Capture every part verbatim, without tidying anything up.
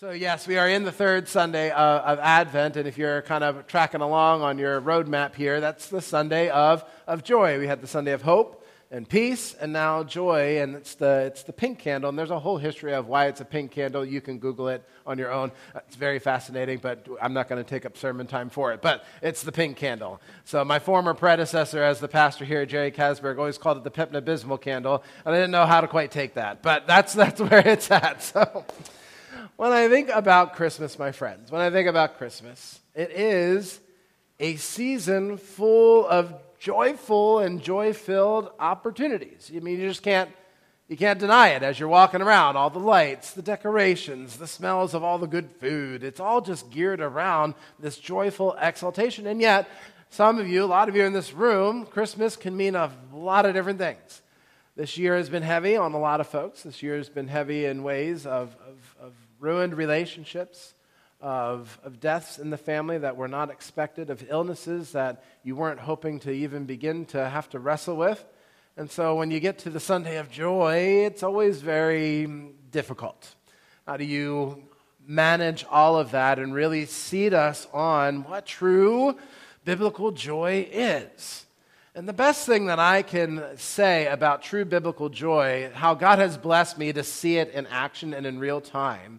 So yes, we are in the third Sunday of, of Advent, and if you're kind of tracking along on your roadmap here, that's the Sunday of, of joy. We had the Sunday of hope and peace, and now joy, and it's the it's the pink candle, and there's a whole history of why it's a pink candle. You can Google it on your own. It's very fascinating, but I'm not going to take up sermon time for it, but it's the pink candle. So my former predecessor as the pastor here, Jerry Kasberg, always called it the Pepto-Bismol candle, and I didn't know how to quite take that, but that's that's where it's at, so... When I think about Christmas, my friends, when I think about Christmas, it is a season full of joyful and joy-filled opportunities. I mean, you just can't, you can't deny it as you're walking around. All the lights, the decorations, the smells of all the good food. It's all just geared around this joyful exaltation. And yet, some of you, a lot of you in this room, Christmas can mean a lot of different things. This year has been heavy on a lot of folks. This year has been heavy in ways of, of, of ruined relationships, of, of deaths in the family that were not expected, of illnesses that you weren't hoping to even begin to have to wrestle with. And so when you get to the Sunday of joy, it's always very difficult. How do you manage all of that and really seat us on what true biblical joy is? And the best thing that I can say about true biblical joy, how God has blessed me to see it in action and in real time,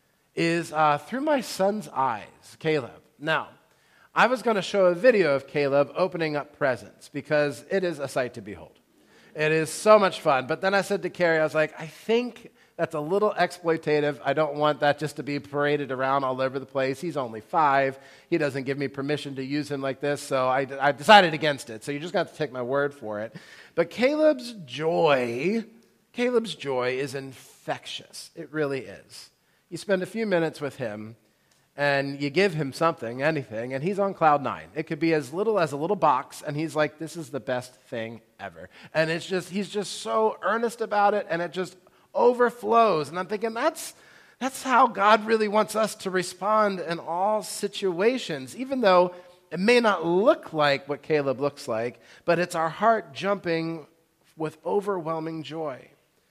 is uh, through my son's eyes, Caleb. Now, I was going to show a video of Caleb opening up presents because it is a sight to behold. It is so much fun. But then I said to Carrie, I was like, I think that's a little exploitative. I don't want that just to be paraded around all over the place. He's only five. He doesn't give me permission to use him like this, so I, I decided against it. So you just got to take my word for it. But Caleb's joy, Caleb's joy is infectious. It really is. You spend a few minutes with him, and you give him something, anything, and he's on cloud nine. It could be as little as a little box, and he's like, this is the best thing ever. And it's just, he's just so earnest about it, and it just overflows. And I'm thinking, that's, that's how God really wants us to respond in all situations, even though it may not look like what Caleb looks like, but it's our heart jumping with overwhelming joy.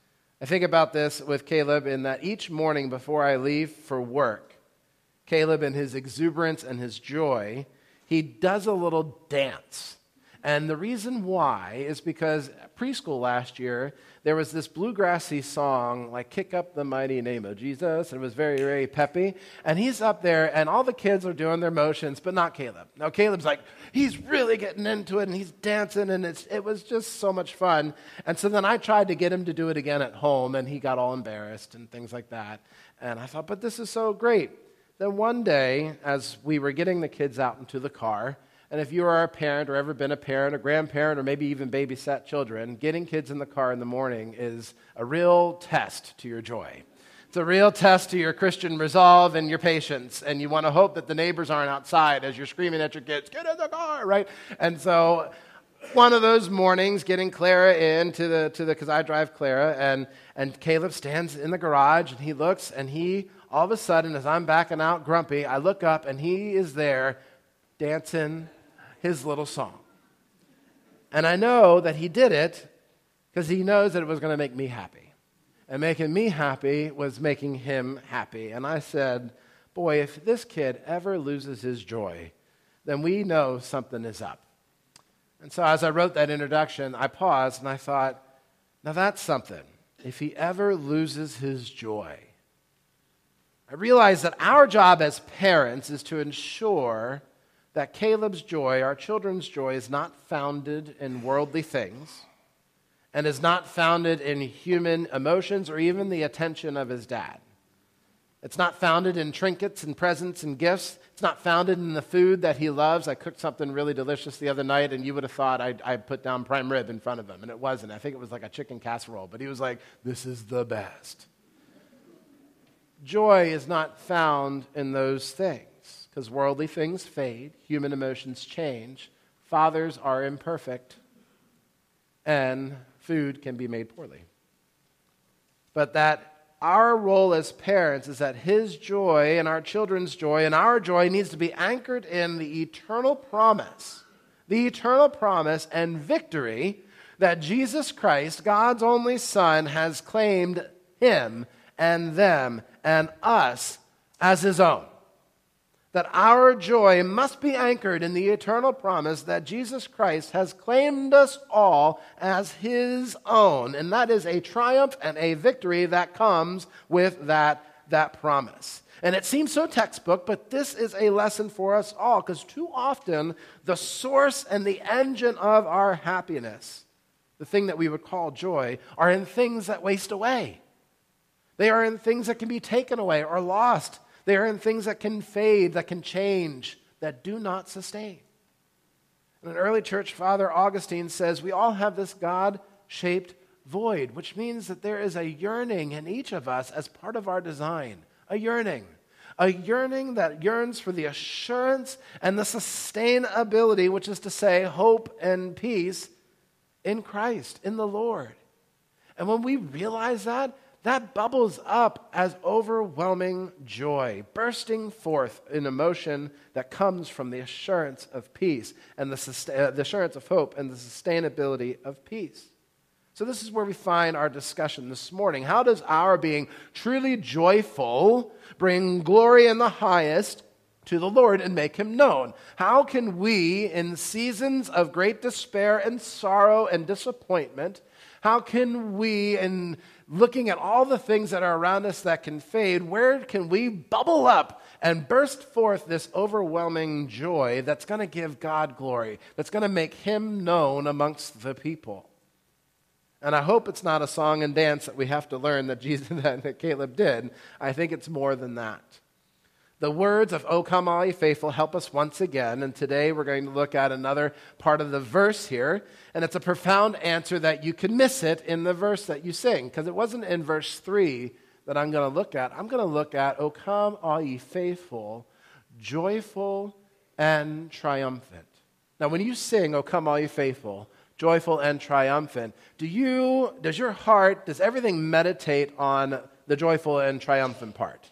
I think about this with Caleb in that each morning before I leave for work, Caleb in his exuberance and his joy, he does a little dance. And the reason why is because at preschool last year, there was this bluegrassy song, like Kick Up the Mighty Name of Jesus, and it was very, very peppy. And he's up there, and all the kids are doing their motions, but not Caleb. Now, Caleb's like, he's really getting into it, and he's dancing, and it's, it was just so much fun. And so then I tried to get him to do it again at home, and he got all embarrassed and things like that. And I thought, but this is so great. Then one day, as we were getting the kids out into the car, and if you are a parent or ever been a parent, a grandparent, or maybe even babysat children, getting kids in the car in the morning is a real test to your joy. It's a real test to your Christian resolve and your patience, and you want to hope that the neighbors aren't outside as you're screaming at your kids, get in the car, right? And so one of those mornings, getting Clara in to the, to the, because I drive Clara, and, and Caleb stands in the garage, and he looks, and he, all of a sudden, as I'm backing out grumpy, I look up, and he is there dancing his little song. And I know that he did it because he knows that it was going to make me happy. And making me happy was making him happy. And I said, boy, if this kid ever loses his joy, then we know something is up. And so as I wrote that introduction, I paused and I thought, now that's something. If he ever loses his joy. I realized that our job as parents is to ensure that Caleb's joy, our children's joy, is not founded in worldly things and is not founded in human emotions or even the attention of his dad. It's not founded in trinkets and presents and gifts. It's not founded in the food that he loves. I cooked something really delicious the other night, and you would have thought I I put down prime rib in front of him, and it wasn't. I think it was like a chicken casserole, but he was like, this is the best. Joy is not found in those things. Because worldly things fade, human emotions change, fathers are imperfect, and food can be made poorly. But that our role as parents is that his joy and our children's joy and our joy needs to be anchored in the eternal promise, the eternal promise and victory that Jesus Christ, God's only Son, has claimed him and them and us as his own. That our joy must be anchored in the eternal promise that Jesus Christ has claimed us all as his own. And that is a triumph and a victory that comes with that, that promise. And it seems so textbook, but this is a lesson for us all, because too often the source and the engine of our happiness, the thing that we would call joy, are in things that waste away. They are in things that can be taken away or lost. They are in things that can fade, that can change, that do not sustain. And an early church father, Augustine, says we all have this God-shaped void, which means that there is a yearning in each of us as part of our design. A yearning. A yearning that yearns for the assurance and the sustainability, which is to say, hope and peace in Christ, in the Lord. And when we realize that, that bubbles up as overwhelming joy, bursting forth in emotion that comes from the assurance of peace and the, sustain, uh, the assurance of hope and the sustainability of peace. So this is where we find our discussion this morning. How does our being truly joyful bring glory in the highest to the Lord and make him known? How can we, in seasons of great despair and sorrow and disappointment, how can we, in looking at all the things that are around us that can fade, where can we bubble up and burst forth this overwhelming joy that's going to give God glory, that's going to make him known amongst the people? And I hope it's not a song and dance that we have to learn that Jesus that, that Caleb did. I think it's more than that. The words of "O come all ye faithful" help us once again, and today we're going to look at another part of the verse here, and it's a profound answer that you can miss it in the verse that you sing, because it wasn't in verse three that I'm going to look at. I'm going to look at "O come all ye faithful, joyful and triumphant." Now when you sing "O come all ye faithful, joyful and triumphant," do you, does your heart, does everything meditate on the joyful and triumphant part?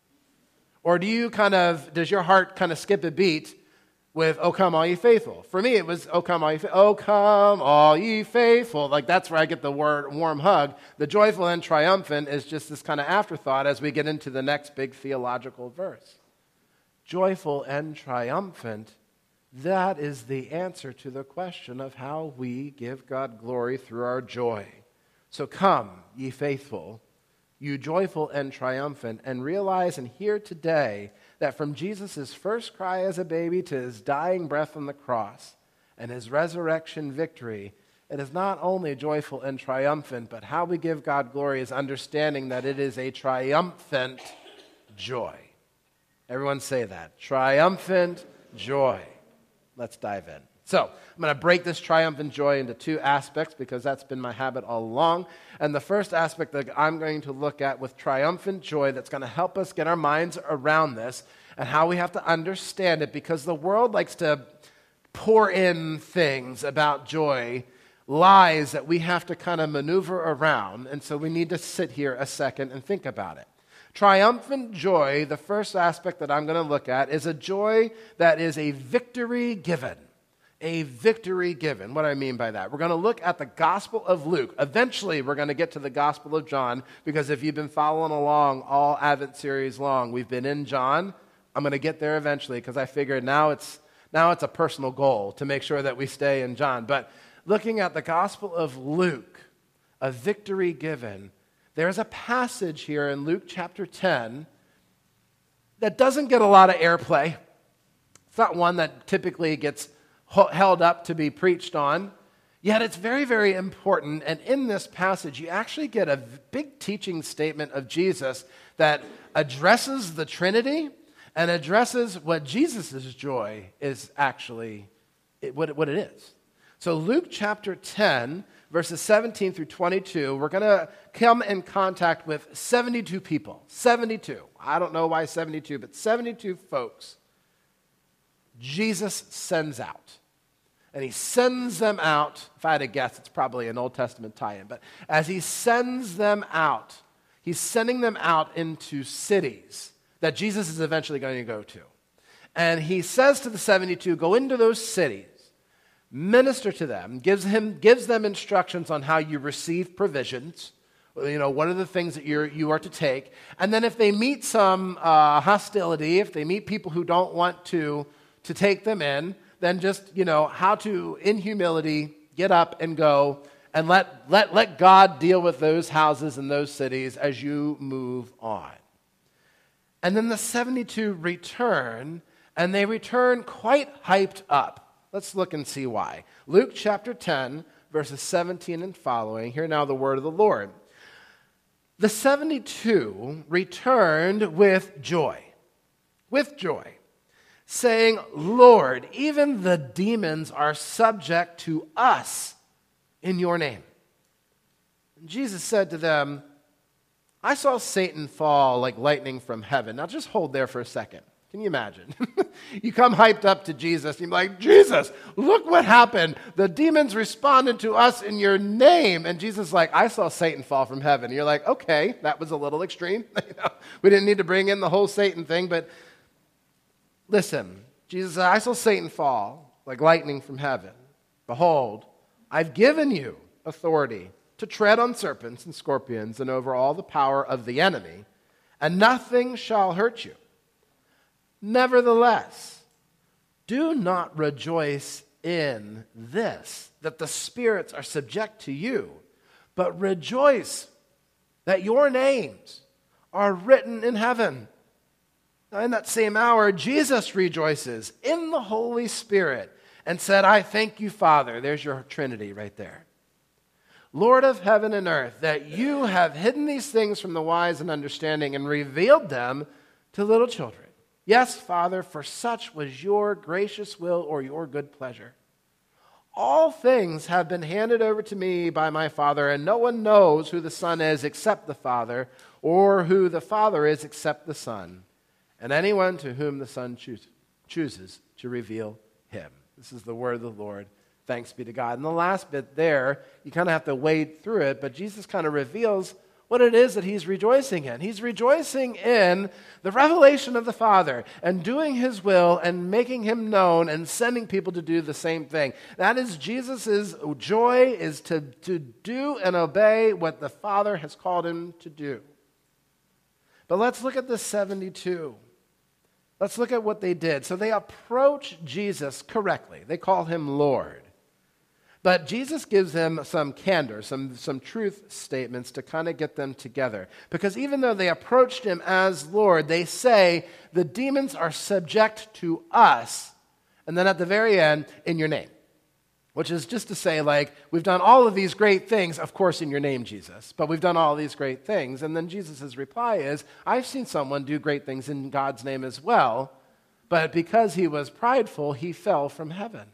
Or do you kind of, does your heart kind of skip a beat with "O come all ye faithful"? For me, it was "O come all ye faithful." "O come all ye faithful." Like that's where I get the word warm hug. The joyful and triumphant is just this kind of afterthought as we get into the next big theological verse. Joyful and triumphant, that is the answer to the question of how we give God glory through our joy. So come, ye faithful, you joyful and triumphant, and realize and hear today that from Jesus' first cry as a baby to his dying breath on the cross and his resurrection victory, it is not only joyful and triumphant, but how we give God glory is understanding that it is a triumphant joy. Everyone say that. Triumphant joy. Let's dive in. So, I'm going to break this triumphant joy into two aspects because that's been my habit all along. And the first aspect that I'm going to look at with triumphant joy that's going to help us get our minds around this and how we have to understand it, because the world likes to pour in things about joy, lies that we have to kind of maneuver around. And so we need to sit here a second and think about it. Triumphant joy, the first aspect that I'm going to look at, is a joy that is a victory given. A victory given. What do I mean by that? We're going to look at the Gospel of Luke. Eventually, we're going to get to the Gospel of John, because if you've been following along all Advent series long, we've been in John. I'm going to get there eventually, because I figured now it's now it's a personal goal to make sure that we stay in John. But looking at the Gospel of Luke, a victory given, there's a passage here in Luke chapter ten that doesn't get a lot of airplay. It's not one that typically gets held up to be preached on, yet it's very, very important. And in this passage, you actually get a big teaching statement of Jesus that addresses the Trinity and addresses what Jesus' joy is actually, what, what it is. So Luke chapter ten, verses seventeen through twenty-two, we're going to come in contact with seventy-two people. seventy-two. I don't know why seventy-two, but seventy-two folks Jesus sends out. And he sends them out. If I had to guess, it's probably an Old Testament tie-in. But as he sends them out, he's sending them out into cities that Jesus is eventually going to go to. And he says to the seventy-two, go into those cities, minister to them, gives him gives them instructions on how you receive provisions, You know, what are the things that you're, you are to take? And then if they meet some uh, hostility, if they meet people who don't want to, to take them in, then just, you know, how to, in humility, get up and go and let, let, let God deal with those houses and those cities as you move on. And then the seventy-two return, and they return quite hyped up. Let's look and see why. Luke chapter ten, verses seventeen and following. Hear now the word of the Lord. The seventy-two returned with joy, with joy, saying, Lord, even the demons are subject to us in your name. And Jesus said to them, I saw Satan fall like lightning from heaven. Now just hold there for a second. Can you imagine? You come hyped up to Jesus, and you're like, Jesus, look what happened. The demons responded to us in your name. And Jesus is like, I saw Satan fall from heaven. And you're like, okay, that was a little extreme. You know, we didn't need to bring in the whole Satan thing, but listen, Jesus said, I saw Satan fall like lightning from heaven. Behold, I've given you authority to tread on serpents and scorpions and over all the power of the enemy, and nothing shall hurt you. Nevertheless, do not rejoice in this, that the spirits are subject to you, but rejoice that your names are written in heaven. Now, in that same hour, Jesus rejoices in the Holy Spirit and said, I thank you, Father. There's your Trinity right there. Lord of heaven and earth, that you have hidden these things from the wise and understanding and revealed them to little children. Yes, Father, for such was your gracious will or your good pleasure. All things have been handed over to me by my Father, and no one knows who the Son is except the Father, or who the Father is except the Son, and anyone to whom the Son choose, chooses to reveal him. This is the word of the Lord. Thanks be to God. And the last bit there, you kind of have to wade through it, but Jesus kind of reveals what it is that he's rejoicing in. He's rejoicing in the revelation of the Father and doing his will and making him known and sending people to do the same thing. That is Jesus' joy, is to, to do and obey what the Father has called him to do. But let's look at the seventy-two. Let's look at what they did. So they approach Jesus correctly. They call him Lord. But Jesus gives them some candor, some, some truth statements to kind of get them together. Because even though they approached him as Lord, they say, the demons are subject to us. And then at the very end, in your name. Which is just to say, like, we've done all of these great things, of course in your name, Jesus. But we've done all these great things. And then Jesus' reply is, I've seen someone do great things in God's name as well. But because he was prideful, he fell from heaven.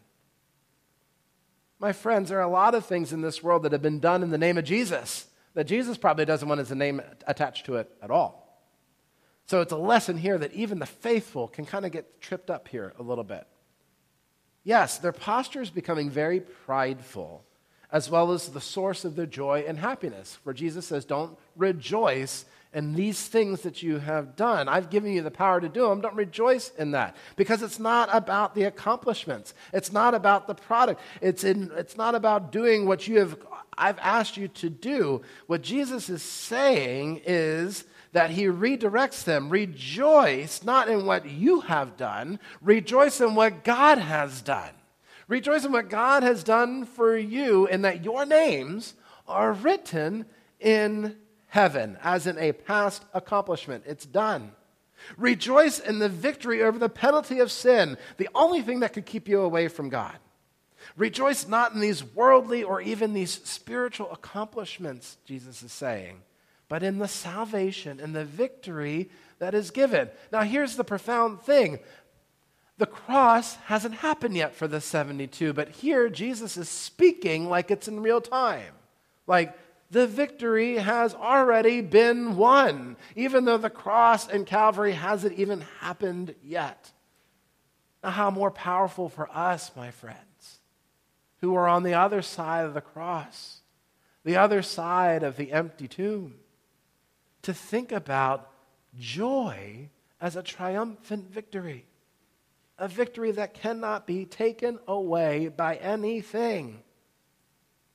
My friends, there are a lot of things in this world that have been done in the name of Jesus that Jesus probably doesn't want his name attached to it at all. So it's a lesson here that even the faithful can kind of get tripped up here a little bit. Yes, their posture is becoming very prideful, as well as the source of their joy and happiness. For Jesus says, don't rejoice in these things that you have done. I've given you the power to do them. Don't rejoice in that. Because it's not about the accomplishments. It's not about the product. It's, in, it's not about doing what you have, I've asked you to do. What Jesus is saying is that he redirects them. Rejoice not in what you have done. Rejoice in what God has done. Rejoice in what God has done for you, and that your names are written in heaven, as in a past accomplishment. It's done. Rejoice in the victory over the penalty of sin, the only thing that could keep you away from God. Rejoice not in these worldly or even these spiritual accomplishments, Jesus is saying, but in the salvation and the victory that is given. Now here's the profound thing. The cross hasn't happened yet for the seventy-two, but here Jesus is speaking like it's in real time. Like, the victory has already been won, even though the cross and Calvary hasn't even happened yet. Now, how more powerful for us, my friends, who are on the other side of the cross, the other side of the empty tomb, to think about joy as a triumphant victory, a victory that cannot be taken away by anything.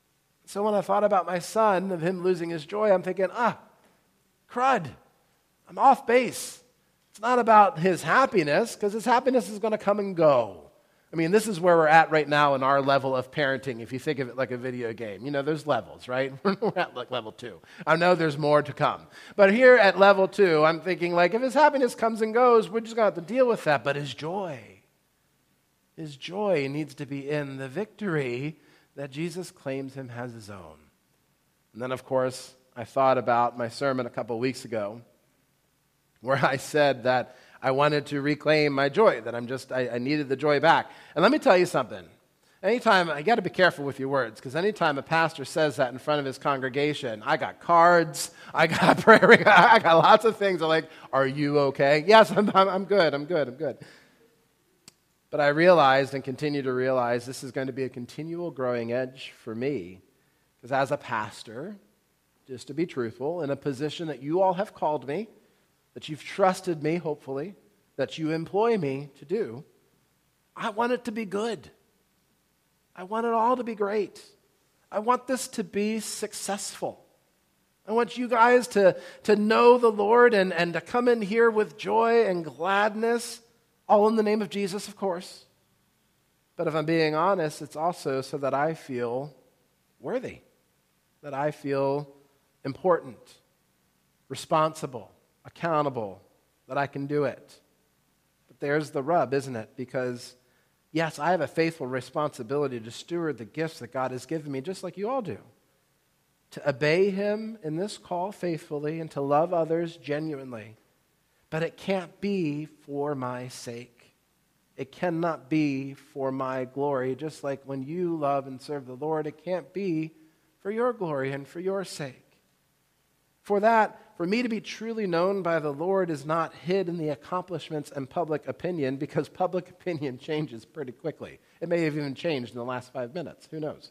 So when I thought about my son, of him losing his joy, I'm thinking, ah, crud, I'm off base. It's not about his happiness, because his happiness is going to come and go. I mean, this is where we're at right now in our level of parenting, if you think of it like a video game. You know, there's levels, right? We're at like level two. I know there's more to come. But here at level two, I'm thinking, like, if his happiness comes and goes, we're just going to have to deal with that. But his joy, his joy needs to be in the victory that Jesus claims him as his own. And then, of course, I thought about my sermon a couple weeks ago, where I said that I wanted to reclaim my joy, that I'm just, I, I needed the joy back. And let me tell you something. Anytime, you got to be careful with your words, because anytime a pastor says that in front of his congregation, I got cards, I got prayer, I got lots of things. I'm like, are you okay? Yes, I'm, I'm, I'm good, I'm good, I'm good. But I realized and continue to realize this is going to be a continual growing edge for me, because as a pastor, just to be truthful, in a position that you all have called me, that you've trusted me, hopefully, that you employ me to do, I want it to be good. I want it all to be great. I want this to be successful. I want you guys to, to know the Lord and, and to come in here with joy and gladness, all in the name of Jesus, of course. But if I'm being honest, it's also so that I feel worthy, that I feel important, responsible, accountable, that I can do it. But there's the rub, isn't it? Because, yes, I have a faithful responsibility to steward the gifts that God has given me, just like you all do. To obey him in this call faithfully and to love others genuinely. But it can't be for my sake. It cannot be for my glory. Just like when you love and serve the Lord, it can't be for your glory and for your sake. For that, for me to be truly known by the Lord is not hid in the accomplishments and public opinion, because public opinion changes pretty quickly. It may have even changed in the last five minutes. Who knows?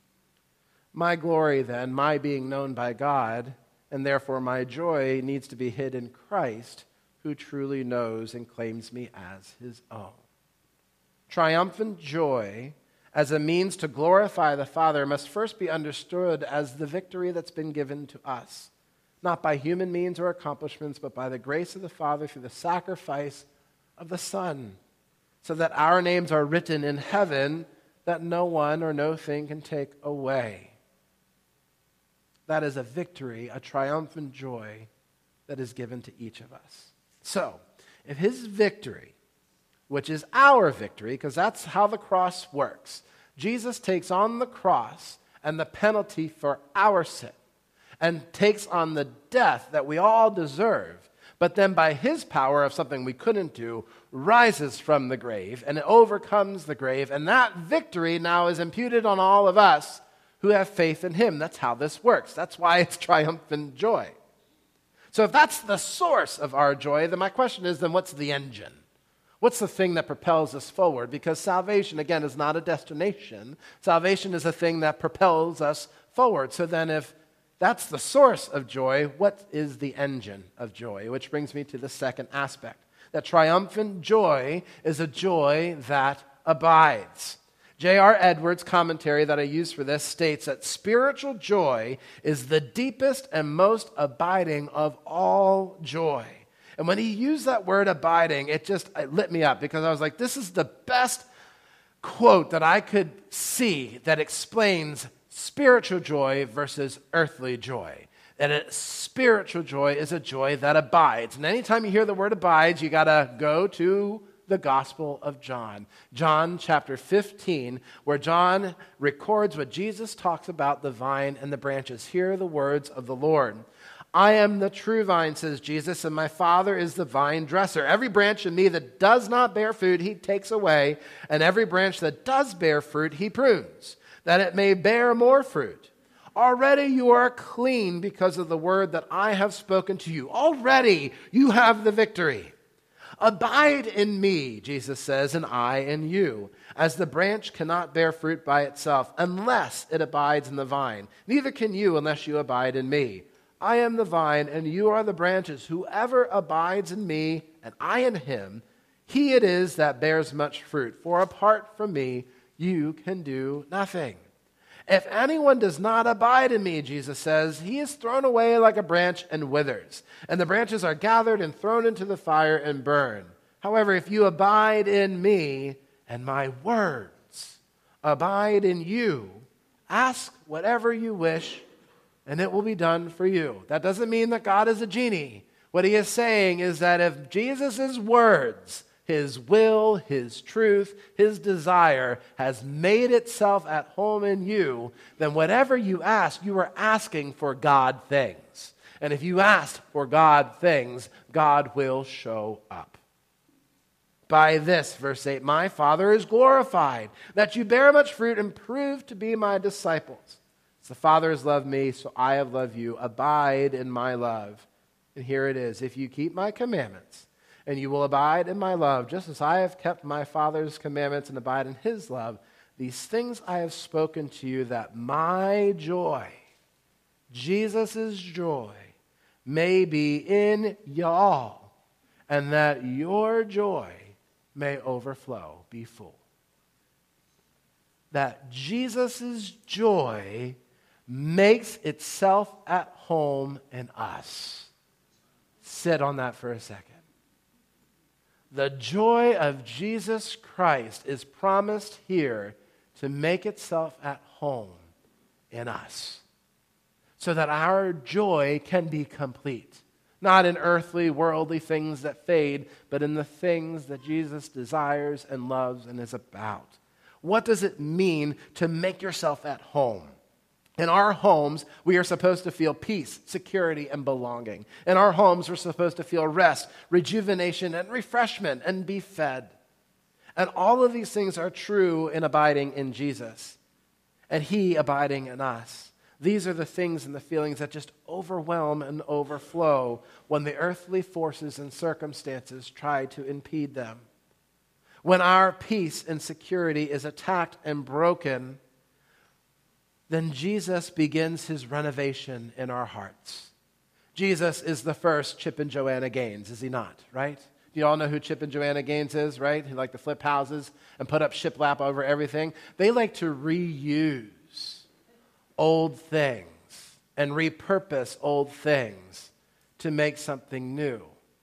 My glory, then, my being known by God, and therefore my joy, needs to be hid in Christ, who truly knows and claims me as his own. Triumphant joy as a means to glorify the Father must first be understood as the victory that's been given to us. Not by human means or accomplishments, but by the grace of the Father through the sacrifice of the Son, so that our names are written in heaven that no one or no thing can take away. That is a victory, a triumphant joy that is given to each of us. So, if his victory, which is our victory, because that's how the cross works, Jesus takes on the cross and the penalty for our sin, and takes on the death that we all deserve, but then by his power of something we couldn't do, rises from the grave and overcomes the grave, and that victory now is imputed on all of us who have faith in him. That's how this works. That's why it's triumphant joy. So if that's the source of our joy, then my question is, then what's the engine? What's the thing that propels us forward? Because salvation, again, is not a destination. Salvation is a thing that propels us forward. So then if that's the source of joy, what is the engine of joy? Which brings me to the second aspect. That triumphant joy is a joy that abides. J R Edwards' commentary that I use for this states that spiritual joy is the deepest and most abiding of all joy. And when he used that word abiding, it just it lit me up, because I was like, this is the best quote that I could see that explains spiritual joy versus earthly joy. And a spiritual joy is a joy that abides. And anytime you hear the word abides, you got to go to the Gospel of John. John chapter fifteen, where John records what Jesus talks about the vine and the branches. Hear the words of the Lord. I am the true vine, says Jesus, and my Father is the vine dresser. Every branch in me that does not bear fruit, he takes away, and every branch that does bear fruit, he prunes, that it may bear more fruit. Already you are clean because of the word that I have spoken to you. Already you have the victory. Abide in me, Jesus says, and I in you, as the branch cannot bear fruit by itself unless it abides in the vine. Neither can you unless you abide in me. I am the vine, and you are the branches. Whoever abides in me, and I in him, he it is that bears much fruit. For apart from me, you can do nothing. If anyone does not abide in me, Jesus says, he is thrown away like a branch and withers, and the branches are gathered and thrown into the fire and burned. However, if you abide in me and my words abide in you, ask whatever you wish, and it will be done for you. That doesn't mean that God is a genie. What he is saying is that if Jesus' words, his will, his truth, his desire has made itself at home in you, then whatever you ask, you are asking for God things. And if you ask for God things, God will show up. By this, verse eight, my Father is glorified, that you bear much fruit and prove to be my disciples. As the Father has loved me, so I have loved you. Abide in my love. And here it is, if you keep my commandments, and you will abide in my love, just as I have kept my Father's commandments and abide in his love. These things I have spoken to you, that my joy, Jesus' joy, may be in y'all, and that your joy may overflow, be full. That Jesus' joy makes itself at home in us. Sit on that for a second. The joy of Jesus Christ is promised here to make itself at home in us, so that our joy can be complete. Not in earthly, worldly things that fade, but in the things that Jesus desires and loves and is about. What does it mean to make yourself at home? In our homes, we are supposed to feel peace, security, and belonging. In our homes, we're supposed to feel rest, rejuvenation, and refreshment, and be fed. And all of these things are true in abiding in Jesus, and he abiding in us. These are the things and the feelings that just overwhelm and overflow when the earthly forces and circumstances try to impede them. When our peace and security is attacked and broken, then Jesus begins his renovation in our hearts. Jesus is the first Chip and Joanna Gaines, is he not, right? Do you all know who Chip and Joanna Gaines is, right? Who like to flip houses and put up shiplap over everything. They like to reuse old things and repurpose old things to make something new.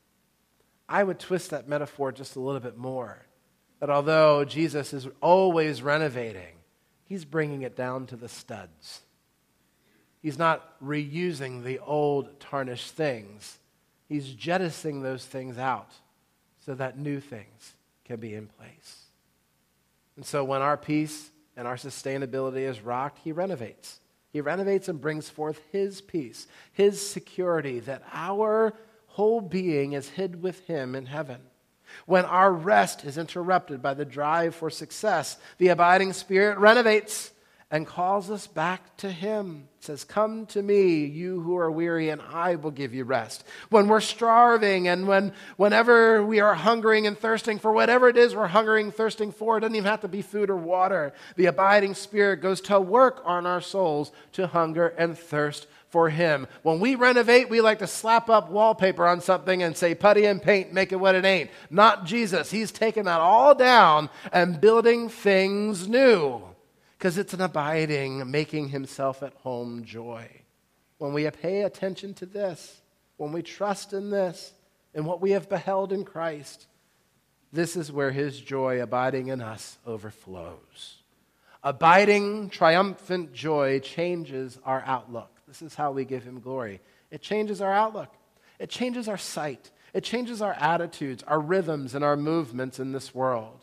I would twist that metaphor just a little bit more. That although Jesus is always renovating, he's bringing it down to the studs. He's not reusing the old tarnished things. He's jettisoning those things out so that new things can be in place. And so when our peace and our sustainability is rocked, he renovates. He renovates and brings forth his peace, his security, that our whole being is hid with him in heaven. When our rest is interrupted by the drive for success, the abiding Spirit renovates and calls us back to him. It says, come to me, you who are weary, and I will give you rest. When we're starving and when whenever we are hungering and thirsting for whatever it is we're hungering, thirsting for, it doesn't even have to be food or water. The abiding Spirit goes to work on our souls to hunger and thirst for him. When we renovate, we like to slap up wallpaper on something and say, putty and paint, make it what it ain't. Not Jesus. He's taken that all down and building things new. Because it's an abiding, making himself at home joy. When we pay attention to this, when we trust in this, in what we have beheld in Christ, this is where his joy abiding in us overflows. Abiding, triumphant joy changes our outlook. This is how we give him glory. It changes our outlook. It changes our sight. It changes our attitudes, our rhythms, and our movements in this world.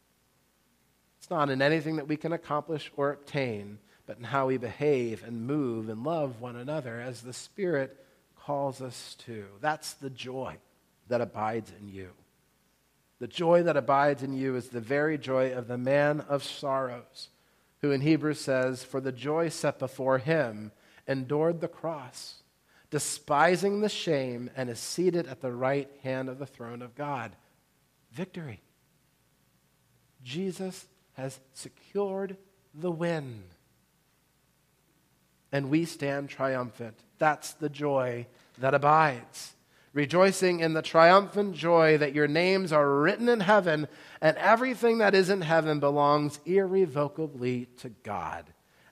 It's not in anything that we can accomplish or obtain, but in how we behave and move and love one another as the Spirit calls us to. That's the joy that abides in you. The joy that abides in you is the very joy of the man of sorrows, who in Hebrews says, for the joy set before him endured the cross, despising the shame, and is seated at the right hand of the throne of God. Victory. Jesus has secured the win. And we stand triumphant. That's the joy that abides. Rejoicing in the triumphant joy that your names are written in heaven, and everything that is in heaven belongs irrevocably to God.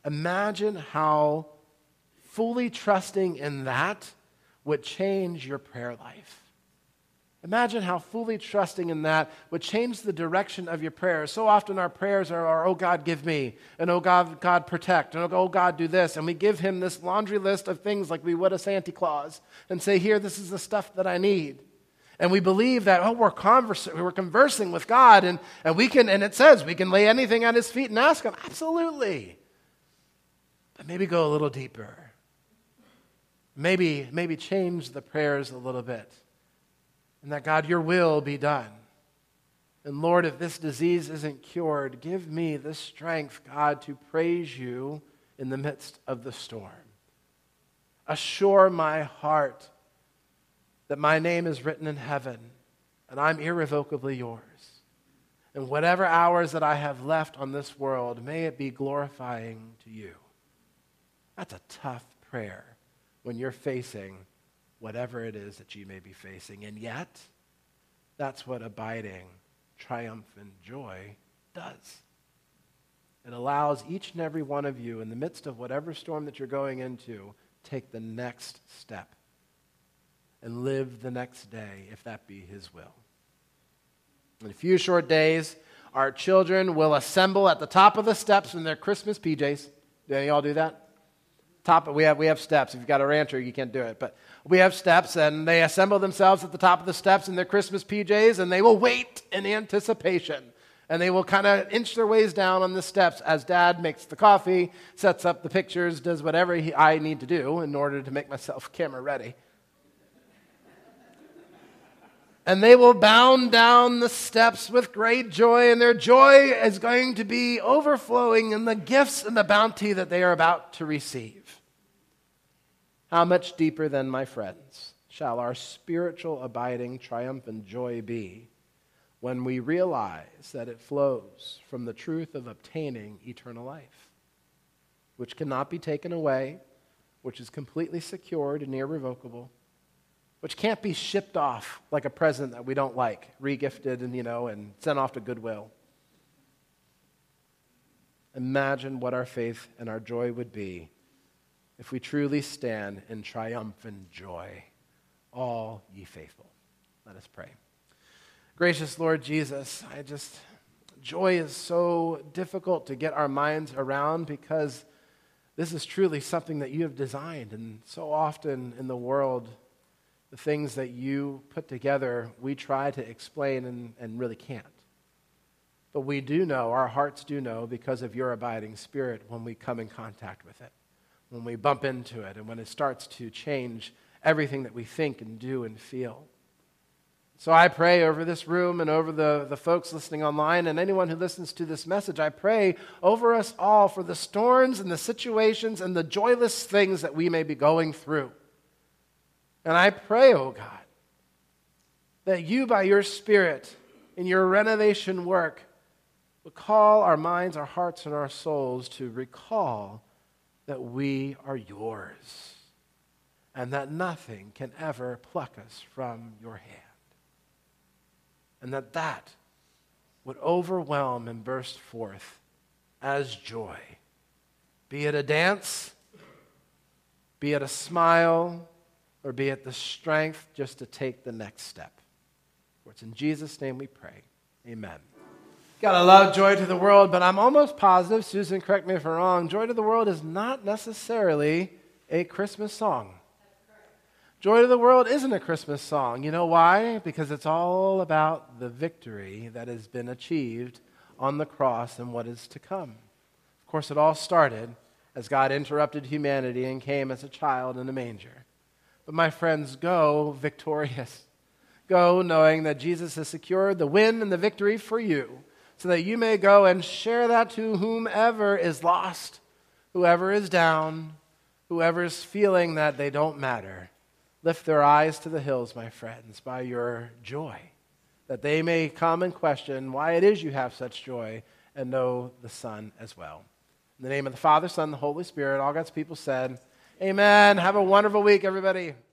Imagine how fully trusting in that would change your prayer life. Imagine how fully trusting in that would change the direction of your prayers. So often our prayers are, are, oh God, give me, and oh God, God, protect, and oh God, do this. And we give him this laundry list of things like we would a Santa Claus and say, here, this is the stuff that I need. And we believe that, oh, we're, converse, we're conversing with God, and, and we can, and it says we can lay anything at his feet and ask him. Absolutely. But maybe go a little deeper. Maybe, maybe change the prayers a little bit. And that, God, your will be done. And Lord, if this disease isn't cured, give me the strength, God, to praise you in the midst of the storm. Assure my heart that my name is written in heaven and I'm irrevocably yours. And whatever hours that I have left on this world, may it be glorifying to you. That's a tough prayer when you're facing whatever it is that you may be facing. And yet, that's what abiding, triumphant joy does. It allows each and every one of you, in the midst of whatever storm that you're going into, take the next step and live the next day, if that be his will. In a few short days, our children will assemble at the top of the steps in their Christmas P Js. Do any of y'all do that? Top, we have, we have steps. If you've got a rancher, you can't do it. But we have steps, and they assemble themselves at the top of the steps in their Christmas P Js, and they will wait in anticipation. And they will kind of inch their ways down on the steps as Dad makes the coffee, sets up the pictures, does whatever he, I need to do in order to make myself camera ready. And they will bound down the steps with great joy, and their joy is going to be overflowing in the gifts and the bounty that they are about to receive. How much deeper then, my friends, shall our spiritual abiding triumphant joy be when we realize that it flows from the truth of obtaining eternal life, which cannot be taken away, which is completely secured and irrevocable, which can't be shipped off like a present that we don't like, regifted and, you know, and sent off to Goodwill. Imagine what our faith and our joy would be if we truly stand in triumphant joy, all ye faithful. Let us pray. Gracious Lord Jesus, I just, joy is so difficult to get our minds around because this is truly something that you have designed, and so often in the world, the things that you put together, we try to explain and, and really can't. But we do know, our hearts do know, because of your abiding Spirit, when we come in contact with it, when we bump into it, and when it starts to change everything that we think and do and feel. So I pray over this room and over the, the folks listening online and anyone who listens to this message, I pray over us all for the storms and the situations and the joyless things that we may be going through. And I pray, oh God, that you by your Spirit in your renovation work would call our minds, our hearts, and our souls to recall that we are yours and that nothing can ever pluck us from your hand. And that that would overwhelm and burst forth as joy. Be it a dance, be it a smile, or be it the strength just to take the next step. For it's in Jesus' name we pray. Amen. Gotta love Joy to the World, but I'm almost positive, Susan, correct me if I'm wrong, Joy to the World is not necessarily a Christmas song. Joy to the World isn't a Christmas song. You know why? Because it's all about the victory that has been achieved on the cross and what is to come. Of course, it all started as God interrupted humanity and came as a child in a manger. But my friends, go victorious. Go knowing that Jesus has secured the win and the victory for you, so that you may go and share that to whomever is lost, whoever is down, whoever is feeling that they don't matter. Lift their eyes to the hills, my friends, by your joy, that they may come and question why it is you have such joy and know the Son as well. In the name of the Father, Son, and the Holy Spirit, all God's people said, amen. Have a wonderful week, everybody.